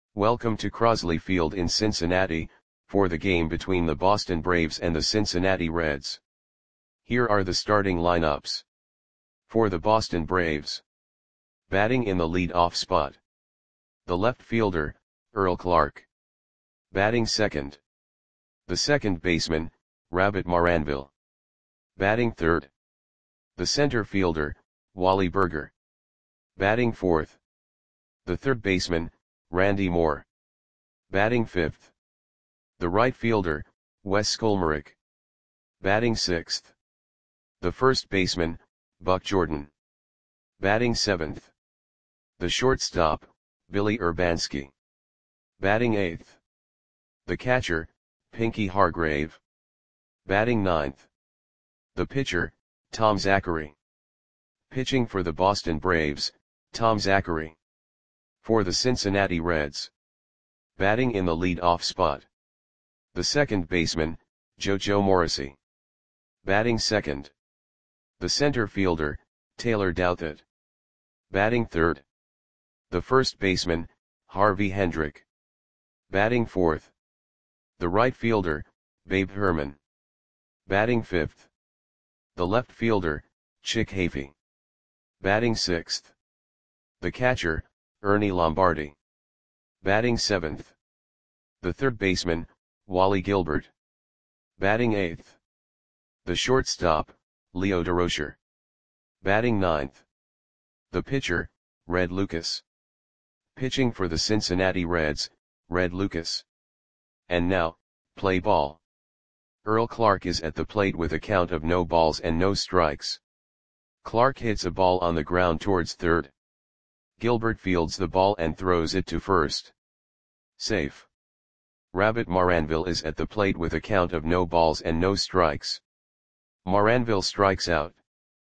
Welcome to Crosley Field in Cincinnati, for the game between the Boston Braves and the Cincinnati Reds. Here are the starting lineups. For the Boston Braves. Batting in the lead-off spot. The left fielder, Earl Clark. Batting second. The second baseman, Rabbit Maranville. Batting third. The center fielder, Wally Burger. Batting fourth. The third baseman, Randy Moore. Batting fifth. The right fielder, Wes Skolmarek. Batting sixth. The first baseman, Buck Jordan. Batting seventh. The shortstop, Billy Urbanski. Batting eighth. The catcher, Pinky Hargrave. Batting ninth. The pitcher, Tom Zachary. Pitching for the Boston Braves, Tom Zachary. For the Cincinnati Reds. Batting in the lead-off spot. The second baseman, JoJo Morrissey. Batting second. The center fielder, Taylor Douthit. Batting third. The first baseman, Harvey Hendrick. Batting fourth. The right fielder, Babe Herman. Batting fifth. The left fielder, Chick Hafey. Batting sixth. The catcher, Ernie Lombardi. Batting seventh. The third baseman, Wally Gilbert. Batting eighth. The shortstop, Leo Durocher. Batting ninth. The pitcher, Red Lucas. Pitching for the Cincinnati Reds, Red Lucas. And now, play ball. Earl Clark is at the plate with a count of no balls and no strikes. Clark hits a ball on the ground towards third. Gilbert fields the ball and throws it to first. Safe. Rabbit Maranville is at the plate with a count of no balls and no strikes. Maranville strikes out.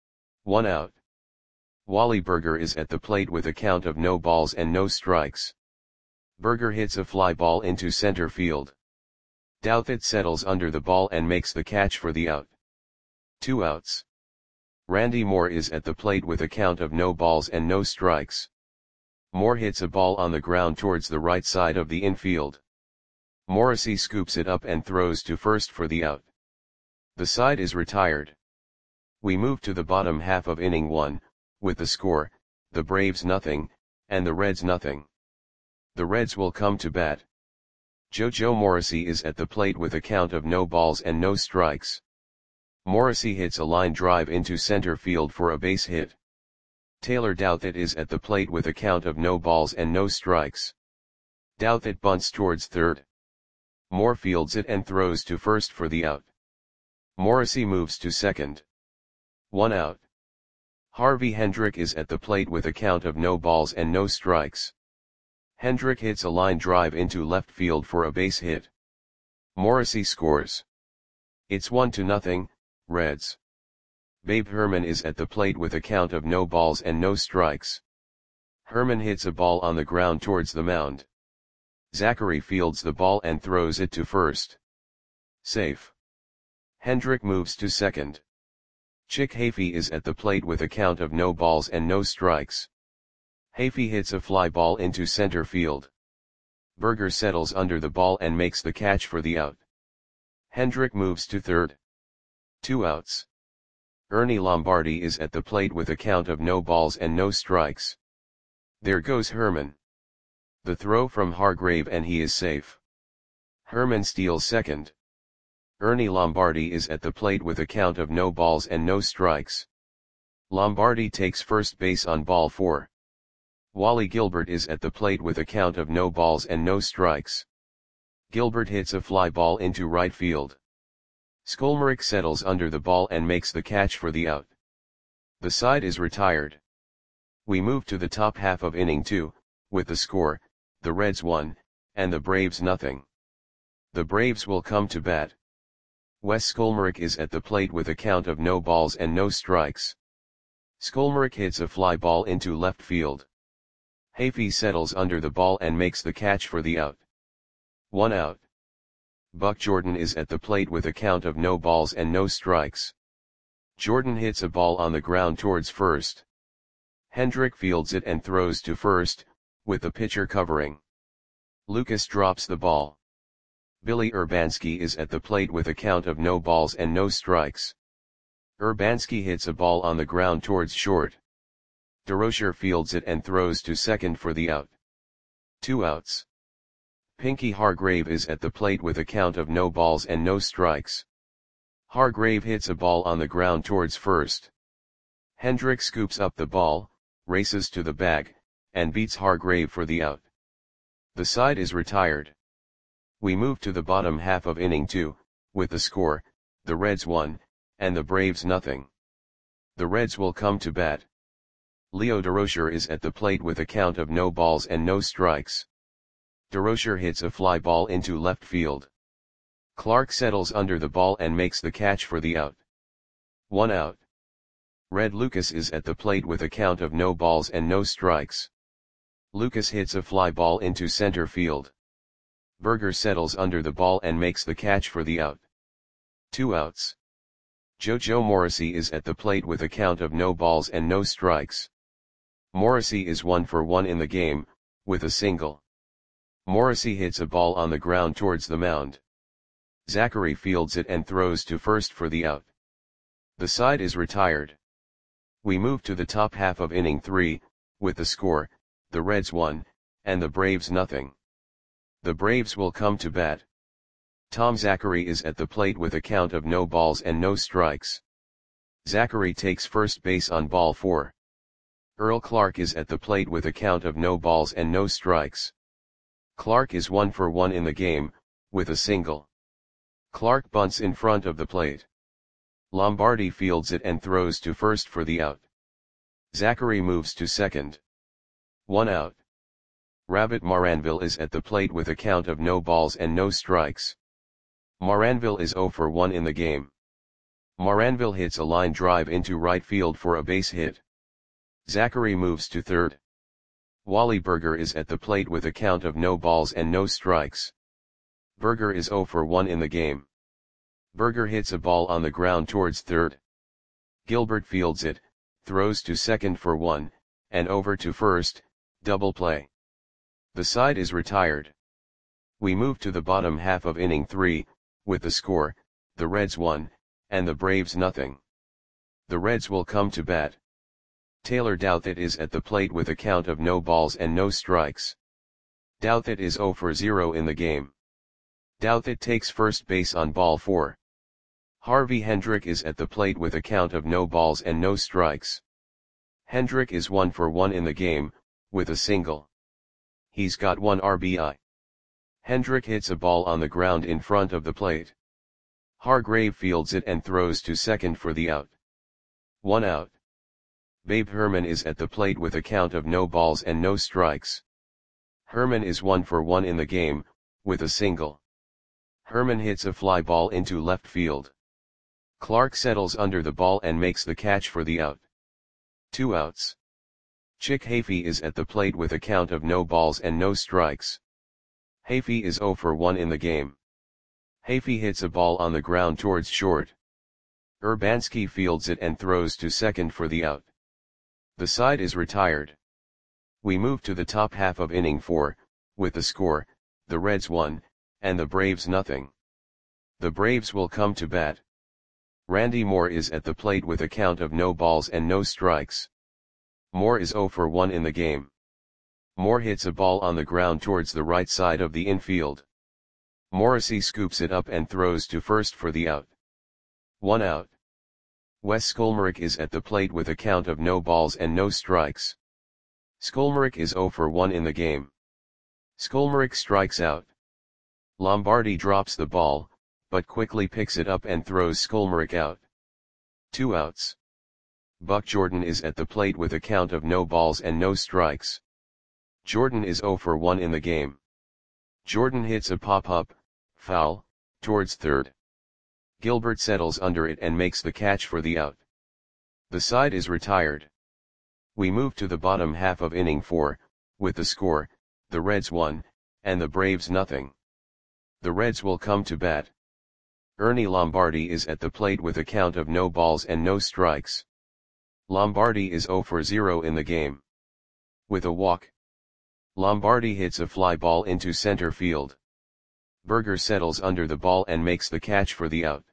1 out. Wally Burger is at the plate with a count of no balls and no strikes. Burger hits a fly ball into center field. Douthit settles under the ball and makes the catch for the out. 2 outs. Randy Moore is at the plate with a count of no balls and no strikes. Moore hits a ball on the ground towards the right side of the infield. Morrissey scoops it up and throws to first for the out. The side is retired. We move to the bottom half of inning 1, with the score, the Braves nothing, and the Reds nothing. The Reds will come to bat. JoJo Morrissey is at the plate with a count of no balls and no strikes. Morrissey hits a line drive into center field for a base hit. Taylor Douthit is at the plate with a count of no balls and no strikes. Douthit bunts towards third. Moore fields it and throws to first for the out. Morrissey moves to second. 1 out. Harvey Hendrick is at the plate with a count of no balls and no strikes. Hendrick hits a line drive into left field for a base hit. Morrissey scores. It's 1-0, Reds. Babe Herman is at the plate with a count of no balls and no strikes. Herman hits a ball on the ground towards the mound. Zachary fields the ball and throws it to first. Safe. Hendrick moves to second. Chick Hafey is at the plate with a count of no balls and no strikes. Hafey hits a fly ball into center field. Burger settles under the ball and makes the catch for the out. Hendrick moves to third. 2 outs. Ernie Lombardi is at the plate with a count of no balls and no strikes. There goes Herman. The throw from Hargrave and he is safe. Herman steals second. Ernie Lombardi is at the plate with a count of no balls and no strikes. Lombardi takes first base on ball 4. Wally Gilbert is at the plate with a count of no balls and no strikes. Gilbert hits a fly ball into right field. Skolmarek settles under the ball and makes the catch for the out. The side is retired. We move to the top half of inning 2, with the score, the Reds 1, and the Braves nothing. The Braves will come to bat. Wes Skolmarek is at the plate with a count of no balls and no strikes. Skolmarek hits a fly ball into left field. Hafey settles under the ball and makes the catch for the out. 1 out. Buck Jordan is at the plate with a count of no balls and no strikes. Jordan hits a ball on the ground towards first. Hendrick fields it and throws to first, with the pitcher covering. Lucas drops the ball. Billy Urbanski is at the plate with a count of no balls and no strikes. Urbanski hits a ball on the ground towards short. DeRocher fields it and throws to second for the out. 2 outs. Pinky Hargrave is at the plate with a count of no balls and no strikes. Hargrave hits a ball on the ground towards first. Hendrick scoops up the ball, races to the bag, and beats Hargrave for the out. The side is retired. We move to the bottom half of inning 2, with the score, the Reds 1, and the Braves nothing. The Reds will come to bat. Leo DeRocher is at the plate with a count of no balls and no strikes. DeRocher hits a fly ball into left field. Clark settles under the ball and makes the catch for the out. 1 out. Red Lucas is at the plate with a count of no balls and no strikes. Lucas hits a fly ball into center field. Berger settles under the ball and makes the catch for the out. 2 outs. JoJo Morrissey is at the plate with a count of no balls and no strikes. Morrissey is 1 for 1 in the game, with a single. Morrissey hits a ball on the ground towards the mound. Zachary fields it and throws to first for the out. The side is retired. We move to the top half of inning 3, with the score, the Reds 1, and the Braves nothing. The Braves will come to bat. Tom Zachary is at the plate with a count of no balls and no strikes. Zachary takes first base on ball 4. Earl Clark is at the plate with a count of no balls and no strikes. Clark is 1 for 1 in the game, with a single. Clark bunts in front of the plate. Lombardi fields it and throws to first for the out. Zachary moves to second. 1 out. Rabbit Maranville is at the plate with a count of no balls and no strikes. Maranville is 0 for 1 in the game. Maranville hits a line drive into right field for a base hit. Zachary moves to third. Wally Berger is at the plate with a count of no balls and no strikes. Berger is 0 for 1 in the game. Berger hits a ball on the ground towards third. Gilbert fields it, throws to second for 1, and over to first, double play. The side is retired. We move to the bottom half of inning 3, with the score, the Reds 1, and the Braves nothing. The Reds will come to bat. Taylor Douthit is at the plate with a count of no balls and no strikes. Douthit is 0 for 0 in the game. Douthit takes first base on ball 4. Harvey Hendrick is at the plate with a count of no balls and no strikes. Hendrick is 1 for 1 in the game, with a single. He's got 1 RBI. Hendrick hits a ball on the ground in front of the plate. Hargrave fields it and throws to second for the out. 1 out. Babe Herman is at the plate with a count of no balls and no strikes. Herman is 1 for 1 in the game, with a single. Herman hits a fly ball into left field. Clark settles under the ball and makes the catch for the out. 2 outs. Chick Hafey is at the plate with a count of no balls and no strikes. Hafey is 0 for 1 in the game. Hafey hits a ball on the ground towards short. Urbanski fields it and throws to second for the out. The side is retired. We move to the top half of inning 4, with the score, the Reds 1, and the Braves nothing. The Braves will come to bat. Randy Moore is at the plate with a count of no balls and no strikes. Moore is 0 for 1 in the game. Moore hits a ball on the ground towards the right side of the infield. Morrissey scoops it up and throws to first for the out. 1 out. Wes Skolmerick is at the plate with a count of no balls and no strikes. Skolmerick is 0 for 1 in the game. Skolmerick strikes out. Lombardi drops the ball, but quickly picks it up and throws Skolmerick out. 2 outs. Buck Jordan is at the plate with a count of no balls and no strikes. Jordan is 0 for 1 in the game. Jordan hits a pop-up, foul, towards third. Gilbert settles under it and makes the catch for the out. The side is retired. We move to the bottom half of inning 4, with the score, the Reds 1, and the Braves nothing. The Reds will come to bat. Ernie Lombardi is at the plate with a count of no balls and no strikes. Lombardi is 0 for 0 in the game. With a walk. Lombardi hits a fly ball into center field. Berger settles under the ball and makes the catch for the out.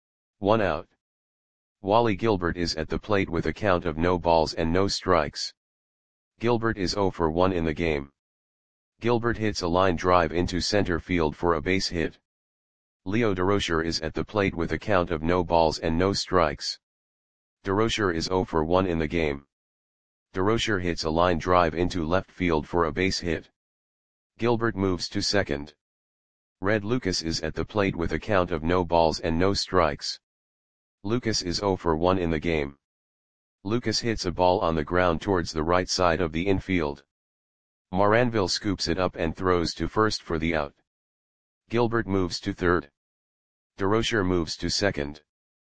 1 out. Wally Gilbert is at the plate with a count of no balls and no strikes. Gilbert is 0 for 1 in the game. Gilbert hits a line drive into center field for a base hit. Leo Durocher is at the plate with a count of no balls and no strikes. Durocher is 0 for 1 in the game. Durocher hits a line drive into left field for a base hit. Gilbert moves to second. Red Lucas is at the plate with a count of no balls and no strikes. Lucas is 0 for 1 in the game. Lucas hits a ball on the ground towards the right side of the infield. Moranville scoops it up and throws to first for the out. Gilbert moves to third. Durocher moves to second.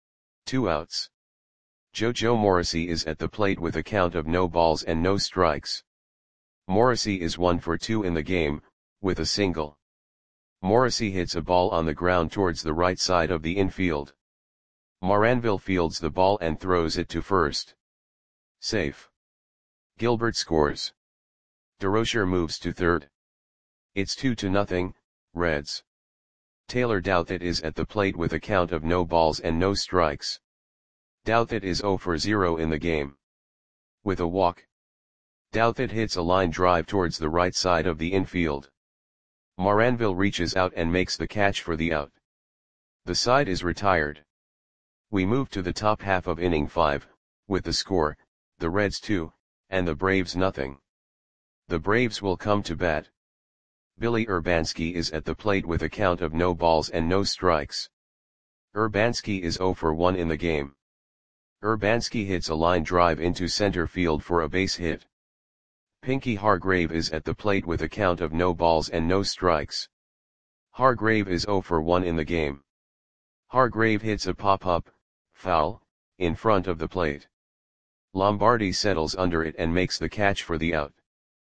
2 outs. JoJo Morrissey is at the plate with a count of no balls and no strikes. Morrissey is 1 for 2 in the game, with a single. Morrissey hits a ball on the ground towards the right side of the infield. Moranville fields the ball and throws it to first. Safe. Gilbert scores. Durocher moves to third. It's 2-0, Reds. Taylor Douthit is at the plate with a count of no balls and no strikes. Douthit is 0 for 0 in the game. With a walk. Douthit hits a line drive towards the right side of the infield. Moranville reaches out and makes the catch for the out. The side is retired. We move to the top half of inning 5, with the score, the Reds 2, and the Braves 0. The Braves will come to bat. Billy Urbanski is at the plate with a count of no balls and no strikes. Urbanski is 0 for 1 in the game. Urbanski hits a line drive into center field for a base hit. Pinky Hargrave is at the plate with a count of no balls and no strikes. Hargrave is 0 for 1 in the game. Hargrave hits a pop-up, foul, in front of the plate. Lombardi settles under it and makes the catch for the out.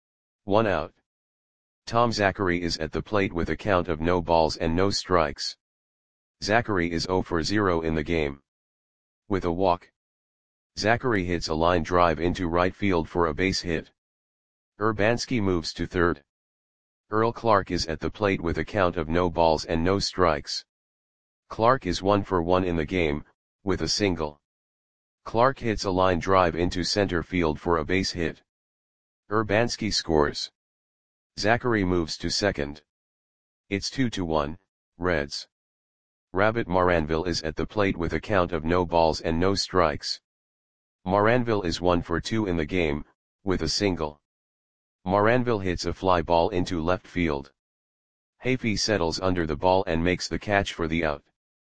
1 out. Tom Zachary is at the plate with a count of no balls and no strikes. Zachary is 0 for 0 in the game. With a walk. Zachary hits a line drive into right field for a base hit. Urbanski moves to third. Earl Clark is at the plate with a count of no balls and no strikes. Clark is 1 for 1 in the game, with a single. Clark hits a line drive into center field for a base hit. Urbanski scores. Zachary moves to second. It's 2-1, Reds. Rabbit Moranville is at the plate with a count of no balls and no strikes. Moranville is 1 for 2 in the game, with a single. Moranville hits a fly ball into left field. Hafey settles under the ball and makes the catch for the out.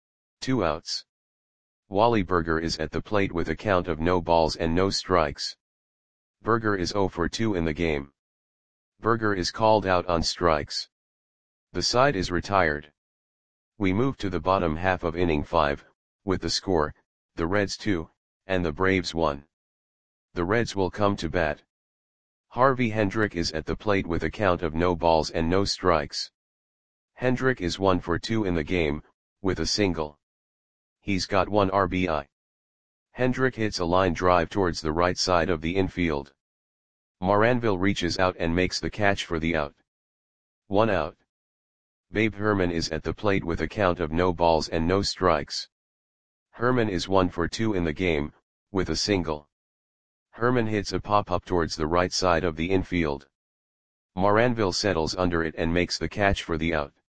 2 outs. Wally Berger is at the plate with a count of no balls and no strikes. Berger is 0 for 2 in the game. Berger is called out on strikes. The side is retired. We move to the bottom half of inning 5, with the score, the Reds 2, and the Braves 1. The Reds will come to bat. Harvey Hendrick is at the plate with a count of no balls and no strikes. Hendrick is 1 for 2 in the game, with a single. He's got 1 RBI. Hendrick hits a line drive towards the right side of the infield. Moranville reaches out and makes the catch for the out. 1 out. Babe Herman is at the plate with a count of no balls and no strikes. Herman is 1 for 2 in the game, with a single. Herman hits a pop-up towards the right side of the infield. Moranville settles under it and makes the catch for the out.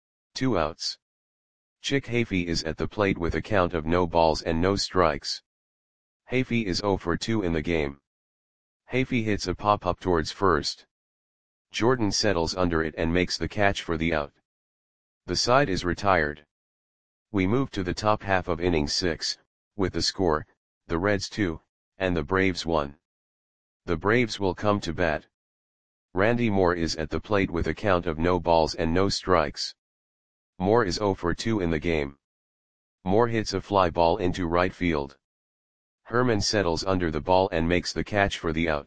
2 outs. Chick Hafey is at the plate with a count of no balls and no strikes. Hafey is 0 for 2 in the game. Hafey hits a pop-up towards first. Jordan settles under it and makes the catch for the out. The side is retired. We move to the top half of inning 6, with the score, the Reds 2, and the Braves 1. The Braves will come to bat. Randy Moore is at the plate with a count of no balls and no strikes. Moore is 0 for 2 in the game. Moore hits a fly ball into right field. Herman settles under the ball and makes the catch for the out.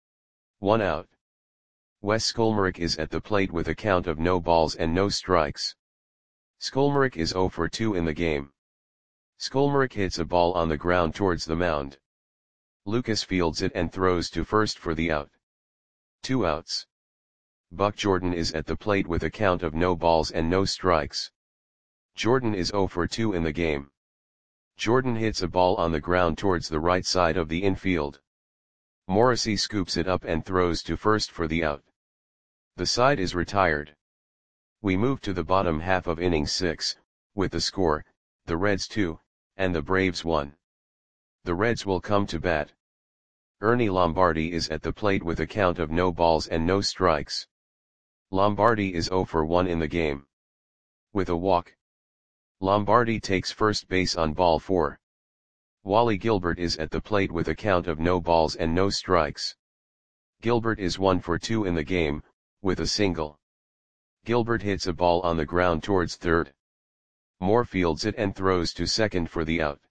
1 out. Wes Skolmerick is at the plate with a count of no balls and no strikes. Skolmerick is 0 for 2 in the game. Skolmerick hits a ball on the ground towards the mound. Lucas fields it and throws to first for the out. 2 outs. Buck Jordan is at the plate with a count of no balls and no strikes. Jordan is 0 for 2 in the game. Jordan hits a ball on the ground towards the right side of the infield. Morrissey scoops it up and throws to first for the out. The side is retired. We move to the bottom half of inning 6, with the score, the Reds 2, and the Braves 1. The Reds will come to bat. Ernie Lombardi is at the plate with a count of no balls and no strikes. Lombardi is 0 for 1 in the game. With a walk, Lombardi takes first base on ball 4. Wally Gilbert is at the plate with a count of no balls and no strikes. Gilbert is 1 for 2 in the game, with a single. Gilbert hits a ball on the ground towards third. Moore fields it and throws to second for the out.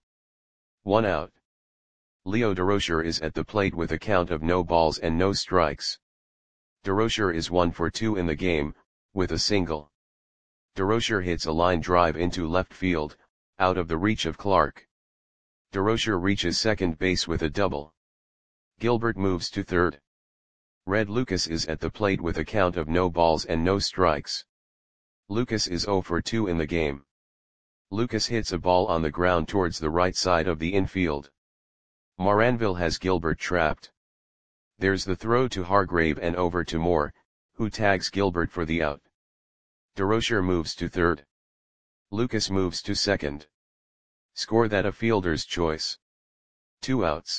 1 out. Leo Durocher is at the plate with a count of no balls and no strikes. Durocher is 1 for 2 in the game, with a single. Durocher hits a line drive into left field, out of the reach of Clark. Durocher reaches second base with a double. Gilbert moves to third. Red Lucas is at the plate with a count of no balls and no strikes. Lucas is 0 for 2 in the game. Lucas hits a ball on the ground towards the right side of the infield. Moranville has Gilbert trapped. There's the throw to Hargrave and over to Moore, who tags Gilbert for the out. Durocher moves to third. Lucas moves to second. Score that a fielder's choice. 2 outs.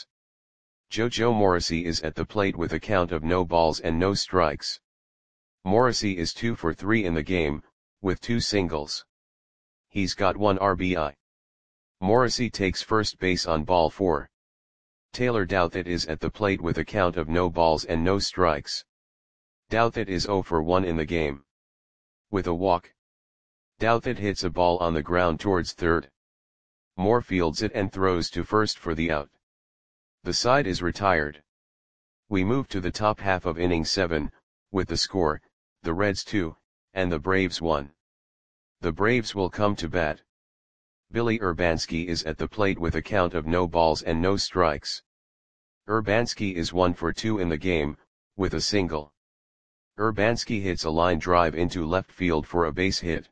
JoJo Morrissey is at the plate with a count of no balls and no strikes. Morrissey is 2 for 3 in the game, with 2 singles. He's got 1 RBI. Morrissey takes first base on ball 4. Taylor Douthit is at the plate with a count of no balls and no strikes. Douthit is 0 for 1 in the game. With a walk, Douthit hits a ball on the ground towards third. Moore fields it and throws to first for the out. The side is retired. We move to the top half of inning 7, with the score, the Reds 2, and the Braves 1. The Braves will come to bat. Billy Urbanski is at the plate with a count of no balls and no strikes. Urbanski is 1 for 2 in the game, with a single. Urbanski hits a line drive into left field for a base hit.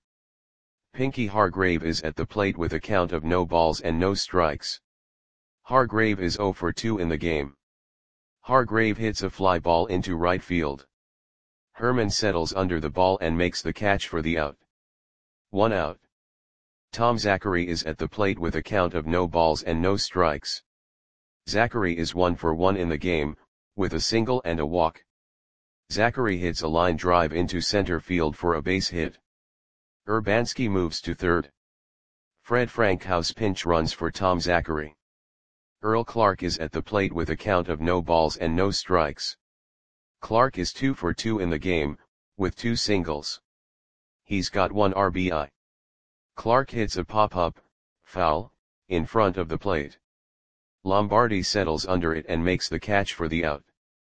Pinky Hargrave is at the plate with a count of no balls and no strikes. Hargrave is 0 for 2 in the game. Hargrave hits a fly ball into right field. Herman settles under the ball and makes the catch for the out. 1 out. Tom Zachary is at the plate with a count of no balls and no strikes. Zachary is 1 for 1 in the game, with a single and a walk. Zachary hits a line drive into center field for a base hit. Urbanski moves to third. Fred Frankhouse pinch runs for Tom Zachary. Earl Clark is at the plate with a count of no balls and no strikes. Clark is 2 for 2 in the game, with 2 singles. He's got 1 RBI. Clark hits a pop-up, foul, in front of the plate. Lombardi settles under it and makes the catch for the out.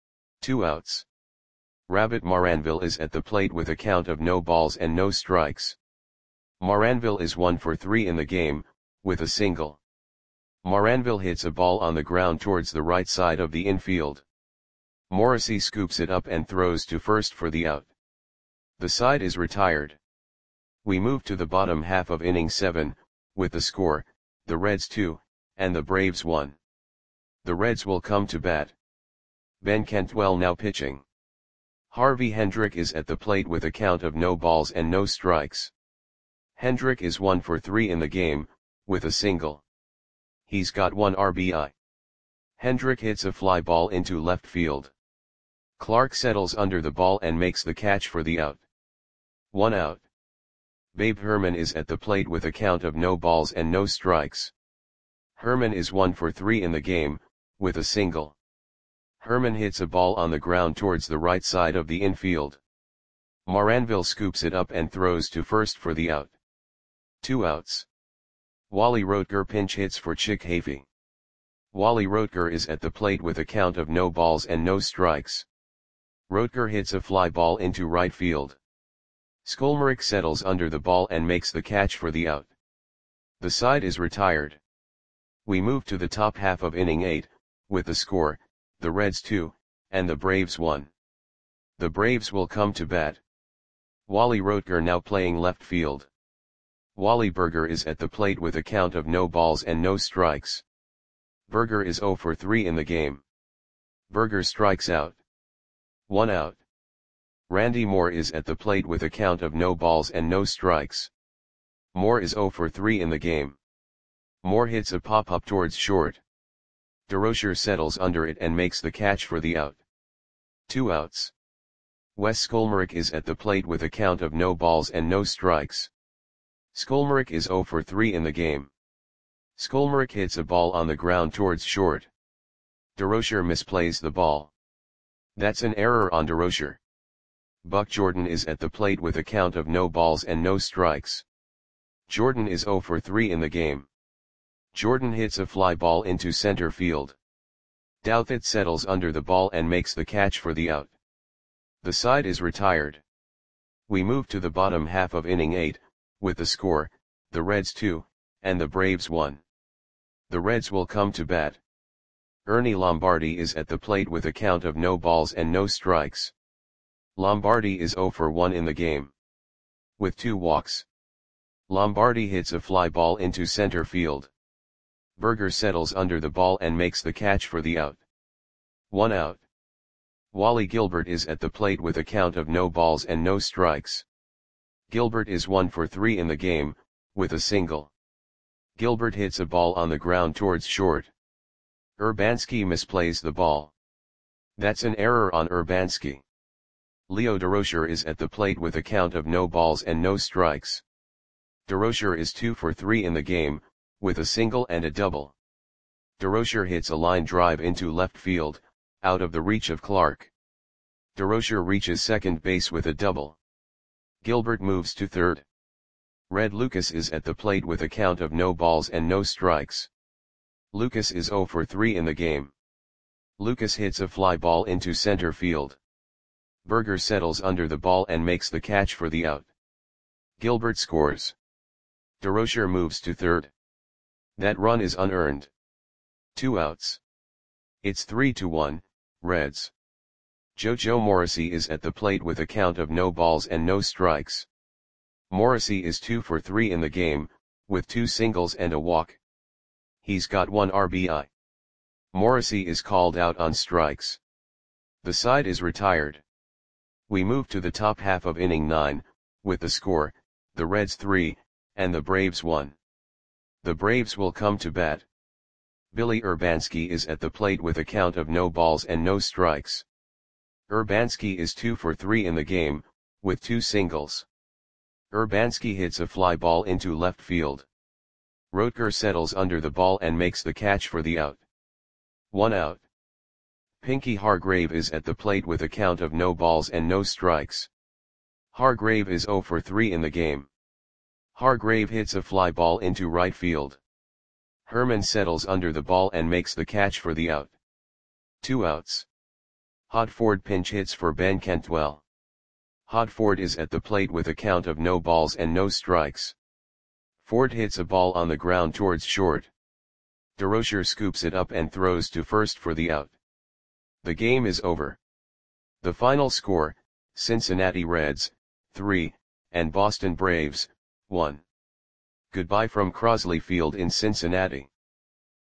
2 outs. Rabbit Moranville is at the plate with a count of no balls and no strikes. Moranville is 1 for 3 in the game, with a single. Moranville hits a ball on the ground towards the right side of the infield. Morrissey scoops it up and throws to first for the out. The side is retired. We move to the bottom half of inning 7, with the score, the Reds 2, and the Braves 1. The Reds will come to bat. Ben Cantwell now pitching. Harvey Hendrick is at the plate with a count of no balls and no strikes. Hendrick is 1 for 3 in the game, with a single. He's got 1 RBI. Hendrick hits a fly ball into left field. Clark settles under the ball and makes the catch for the out. 1 out. Babe Herman is at the plate with a count of no balls and no strikes. Herman is 1 for 3 in the game, with a single. Herman hits a ball on the ground towards the right side of the infield. Moranville scoops it up and throws to first for the out. 2 outs. Wally Rotger pinch hits for Chick Hafey. Wally Rotger is at the plate with a count of no balls and no strikes. Rotger hits a fly ball into right field. Skolmerick settles under the ball and makes the catch for the out. The side is retired. We move to the top half of inning 8, with the score, the Reds 2, and the Braves 1. The Braves will come to bat. Wally Roetger now playing left field. Wally Berger is at the plate with a count of no balls and no strikes. Berger is 0 for 3 in the game. Berger strikes out. 1 out. Randy Moore is at the plate with a count of no balls and no strikes. Moore is 0 for 3 in the game. Moore hits a pop-up towards short. DeRocher settles under it and makes the catch for the out. 2 outs. Wes Skolmarek is at the plate with a count of no balls and no strikes. Skolmarek is 0 for 3 in the game. Skolmarek hits a ball on the ground towards short. DeRocher misplays the ball. That's an error on DeRocher. Buck Jordan is at the plate with a count of no balls and no strikes. Jordan is 0 for 3 in the game. Jordan hits a fly ball into center field. Douthit settles under the ball and makes the catch for the out. The side is retired. We move to the bottom half of inning 8, with the score, the Reds 2, and the Braves 1. The Reds will come to bat. Ernie Lombardi is at the plate with a count of no balls and no strikes. Lombardi is 0 for 1 in the game. With 2 walks. Lombardi hits a fly ball into center field. Berger settles under the ball and makes the catch for the out. 1 out. Wally Gilbert is at the plate with a count of no balls and no strikes. Gilbert is 1 for 3 in the game, with a single. Gilbert hits a ball on the ground towards short. Urbanski misplays the ball. That's an error on Urbanski. Leo DeRocher is at the plate with a count of no balls and no strikes. DeRocher is 2 for 3 in the game, with a single and a double. DeRocher hits a line drive into left field, out of the reach of Clark. DeRocher reaches second base with a double. Gilbert moves to third. Red Lucas is at the plate with a count of no balls and no strikes. Lucas is 0 for 3 in the game. Lucas hits a fly ball into center field. Berger settles under the ball and makes the catch for the out. Gilbert scores. DeRocher moves to third. That run is unearned. 2 outs. It's 3-1, Reds. JoJo Morrissey is at the plate with a count of no balls and no strikes. Morrissey is 2 for 3 in the game, with 2 singles and a walk. He's got 1 RBI. Morrissey is called out on strikes. The side is retired. We move to the top half of inning 9, with the score, the Reds 3, and the Braves 1. The Braves will come to bat. Billy Urbanski is at the plate with a count of no balls and no strikes. Urbanski is 2 for 3 in the game, with 2 singles. Urbanski hits a fly ball into left field. Roetger settles under the ball and makes the catch for the out. 1 out. Pinky Hargrave is at the plate with a count of no balls and no strikes. Hargrave is 0 for 3 in the game. Hargrave hits a fly ball into right field. Herman settles under the ball and makes the catch for the out. 2 outs. Hodford pinch hits for Ben Cantwell. Hodford is at the plate with a count of no balls and no strikes. Ford hits a ball on the ground towards short. DeRocher scoops it up and throws to first for the out. The game is over. The final score, Cincinnati Reds, 3, and Boston Braves, 1. Goodbye from Crosley Field in Cincinnati.